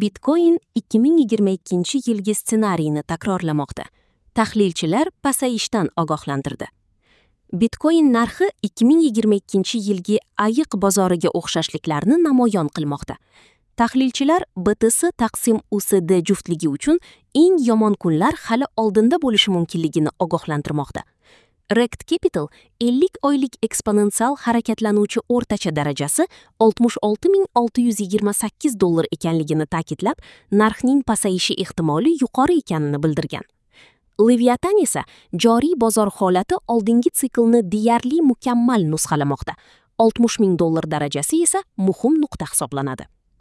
Bitcoin 2022-yilgi ssenariyni takrorlamoqda. Tahlilchilar pasayishdan ogohlantirdi. Bitcoin narxi 2022-yilgi ayiq bozoriga o'xshashliklarni namoyon qilmoqda. Tahlilchilar BTS taqsim USD juftligi uchun eng yomon kunlar hali oldinda bo'lishi mumkinligini ogohlantirmoqda. Rekt Capital 50 oylik eksponensial harakatlanuvchi o'rtacha darajasi $66,628 ekanligini ta'kidlab, narxning pasayishi ehtimoli yuqori ekanini bildirgan. Leviathan esa joriy bozor holati oldingi siklni deyarli mukammal nusxalamoqda. $60,000 darajasi esa muhim nuqta hisoblanadi.